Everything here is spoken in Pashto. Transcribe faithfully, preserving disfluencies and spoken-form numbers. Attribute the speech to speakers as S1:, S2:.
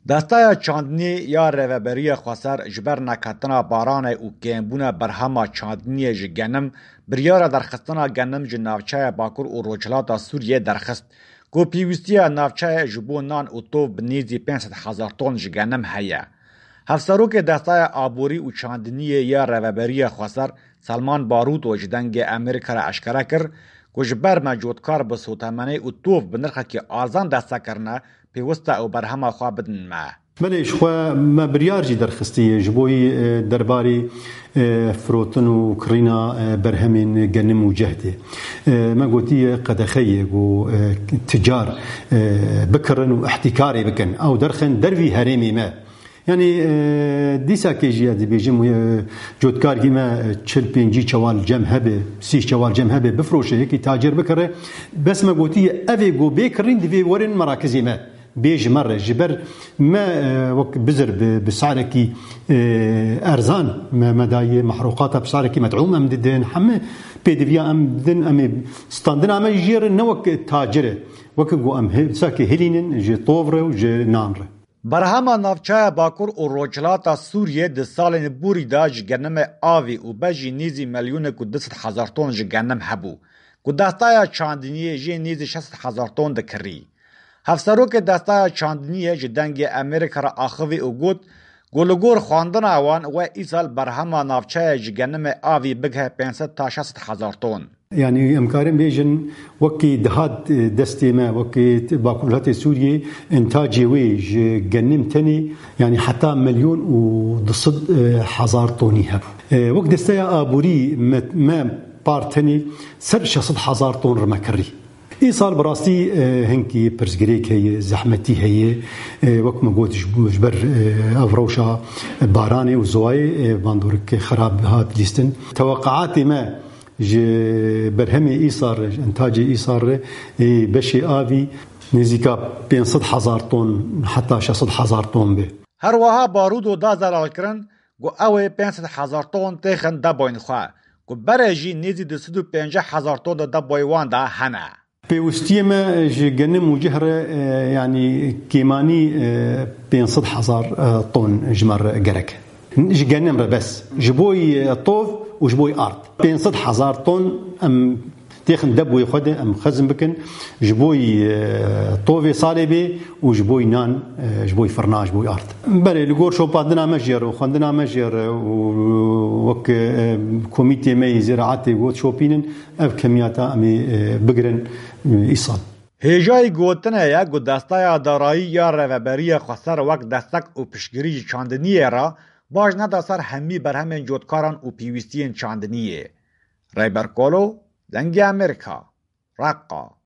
S1: دستای چاندنی یا ریوبری خسر جبر نکتنا باران او کمبونا برهما چاندنی جگنم بریار درخستنا گنم جناوچه باکور و روچلاتا سوریه درخست گو پیوستی ناوچه جبو نان او تو بنیزی پانصد هزار تن جگنم هیا. هفسروک دستای آبوری و چاندنی یا ریوبری خسر سلمان باروت و جدنگ امریکا را اشکره کر گو جبر مجودکار بسوتمنه او توف بنرخه که آزان دستا کرنه پیوسته او برهما خواه بدن ما.
S2: بله شخوا ما بریارجی درخستی جبوی درباری فروتن و کرینا برهمین گنم و جهده ما قوتي قدخيه و تجار بكرن و احتكاري بكن او درخن دروي هرمي ما يعني ديسا كيجي دي بيجم جودكار كيما تشل بينجي چوال جم هبه سي چوال جم هبه بفروشه هيك تاجر بكره بس ما قوتي افي جو بيكرين دي ورن مراكزي ما بيج مرة جبر ما وك بزر بسعركي أرزان ما مداي محروقاتها بسعركي مدعومة من الدين حمى بيدفيا أم دين أم ستاندنا أم يجير نوك تاجره وك جو أم ساكي هلينن جي طوفره وجي نانره.
S1: برهما نافچه باکور و روچلاتا سوریه ده سالین بوری دا جگنم آوی و بجی نیزی ملیون که دست هزار تون جگنم هبو که دستای چاندنیه جی نیزی شست هزار تون ده کری. هفسروک دستای چاندنیه جدنگ امریکا را آخوی و گود گلگور خواندن آوان و ایسال برهما نافچه جگنم آوی بگه پانصد تا شصت هزار تون.
S2: يعني امكارم بيجن وكي دهات دستي ما وكي باكولات سوريا انتاجي ويج جنم تاني يعني حتى مليون وضصد هزار طوني هبو وقت دستيا ابوري ما بارتني سر شصد هزار طون رمكري ايصال براستي هنكي برزغريك هي زحمتي هي وقت ما قلت جبر افروشا باراني وزواي باندورك خراب هات ليستن توقعاتي ما جه برهمي إيصار إنتاجي إيصار بشي آبي نزيكا بينصد هزار طن حتى شصد هزار طن به.
S1: هر وها بارود و دا زلال کرن گو اوه پانصد هزار طن تخن دبوین خواه گو برجی نزی دسدو پنجه هزار طن دبویوان دا هنه.
S2: بيوستي ما جنم وجهر يعني كيماني بينصد هزار طن جمر جرك. جنم بس جبوي طوف وجبوي ارض بينصد هزار طن ام تيخن دبوي خده ام خزم بكن جبوي طوفي صالبي وجبوي نان جبوي فرناج بوي ارض بلي لقور شو بعدنا مجر وخندنا مجر وك كوميتي مي زراعتي وت شوبينن اب كمياتا امي بقرن ايصال
S1: هجای گوتنه یا گو دستای دارایی یا ریوبری خسر وقت دستک و پشگیری چاندنیه را باش ندا سر همی بر همین جودکاران و پیوستین چاندنیه. ریبر کولو دنگی امریکا رقا